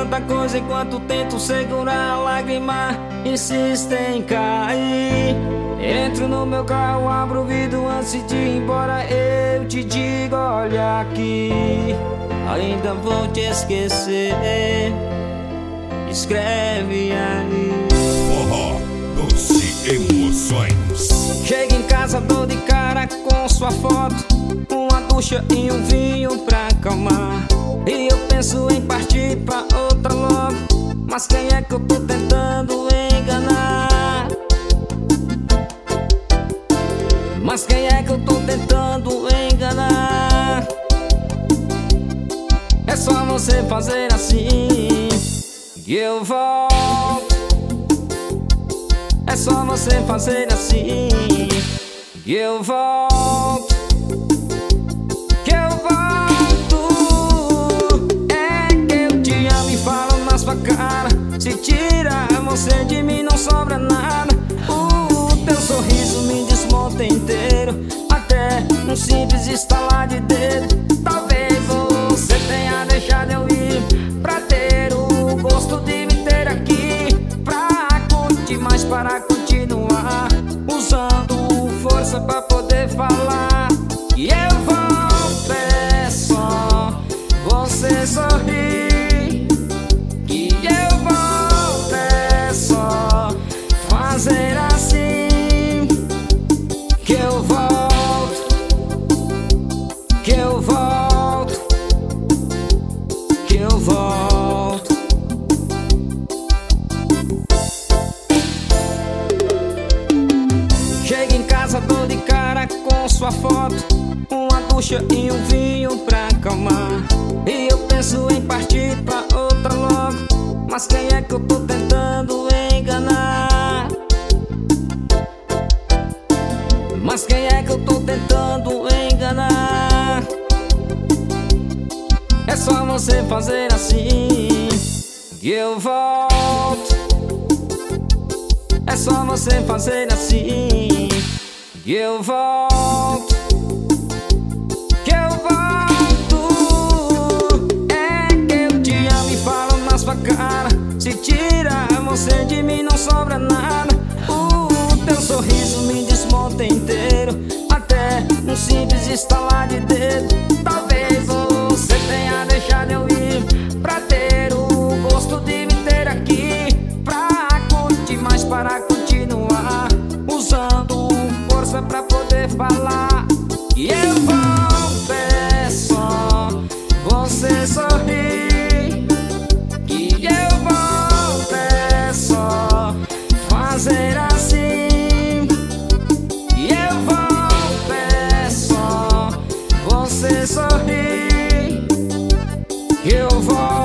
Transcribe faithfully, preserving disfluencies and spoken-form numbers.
tanta coisa enquanto tento segurar a lágrima, insiste em cair. Entro no meu carro, abro o vidro antes de ir embora. Eu te digo, olha aqui, ainda vou te esquecer. Escreve aí. Forró, doce emoções. Chego em casa, dou de cara com sua foto, uma ducha e um vinho pra acalmar. E eu penso em partir pra outra logo, mas quem é que eu tô tentando enganar? Mas quem é que eu tô tentando enganar? É só você fazer assim que eu volto. É só você fazer assim que eu volto. Que eu volto. É que eu te amo e falo na sua cara. Se tira você de mim não sobra nada. O teu sorriso me desmonta inteiro, até um simples estalar de dedo. Talvez você tenha deixado eu ir pra ter o gosto de me ter aqui, pra curtir mais, para continuar usando força pra poder falar. E eu volto, é só você sorrir. E eu volto, é só fazer assim que eu volto. Que eu volto. Que eu volto. Chego em casa, dou de cara com sua foto, uma ducha e um vinho pra acalmar. E eu penso em partir pra outra logo, mas quem é que eu tô tentando enganar? Mas quem é que eu tô tentando enganar? É só você fazer assim que eu volto. É só você fazer assim que eu volto. Que eu volto. É que eu te amo e falo na sua cara. Se tira você de mim não sobra nada. O teu sorriso me desmonta inteiro, até um simples estalar de dedo. Talvez você tenha deixado eu ir pra ter o gosto de me ter aqui, pra curtir mais, para continuar usando força pra poder falar. E eu volto, é só você sorrir. E eu volto, é só fazer assim. E eu volto, é só você sorrir. Que eu volto.